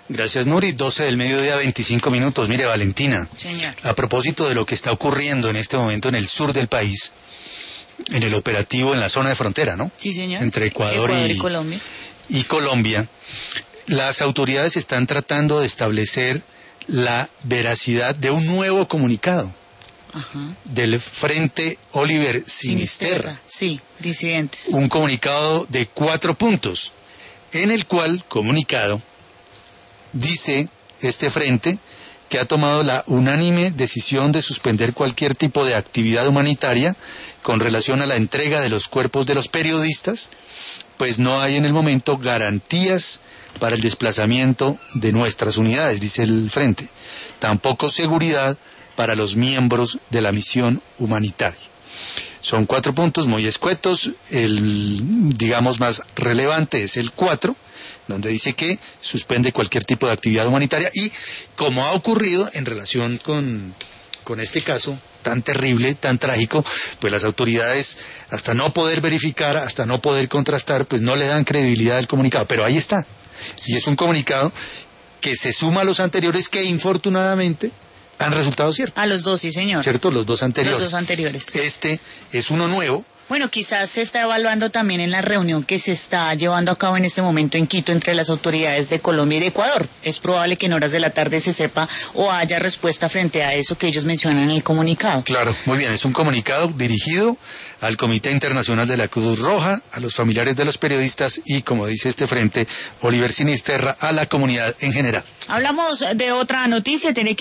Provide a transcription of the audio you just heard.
Gracias, Nuri. 12 del mediodía, 25 minutos. Mire, Valentina, Señor. a propósito de lo que está ocurriendo en este momento en el sur del país, en el operativo en la zona de frontera, ¿no? Sí, señor. Entre Ecuador y Colombia. Y Colombia, las autoridades están tratando de establecer la veracidad de un nuevo comunicado. Ajá. Del Frente Oliver Sinisterra. Sí, disidentes. Un comunicado de 4 puntos, en el cual comunicado dice este frente que ha tomado la unánime decisión de suspender cualquier tipo de actividad humanitaria con relación a la entrega de los cuerpos de los periodistas, pues no hay en el momento garantías para el desplazamiento de nuestras unidades, dice el frente, tampoco seguridad para los miembros de la misión humanitaria. Son 4 puntos muy escuetos. El, digamos, más relevante es el 4, donde dice que suspende cualquier tipo de actividad humanitaria y, como ha ocurrido en relación con este caso tan terrible, tan trágico, pues las autoridades, hasta no poder verificar, hasta no poder contrastar, pues no le dan credibilidad al comunicado. Pero ahí está. Y es un comunicado que se suma a los anteriores que, infortunadamente, han resultado ciertos. A los dos, sí, señor. ¿Cierto? Los dos anteriores. Los dos anteriores. Este es uno nuevo. Bueno, quizás se está evaluando también en la reunión que se está llevando a cabo en este momento en Quito entre las autoridades de Colombia y de Ecuador. Es probable que en horas de la tarde se sepa o haya respuesta frente a eso que ellos mencionan en el comunicado. Claro, muy bien. Es un comunicado dirigido al Comité Internacional de la Cruz Roja, a los familiares de los periodistas y, como dice este frente, Oliver Sinisterra, a la comunidad en general. Hablamos de otra noticia, tiene que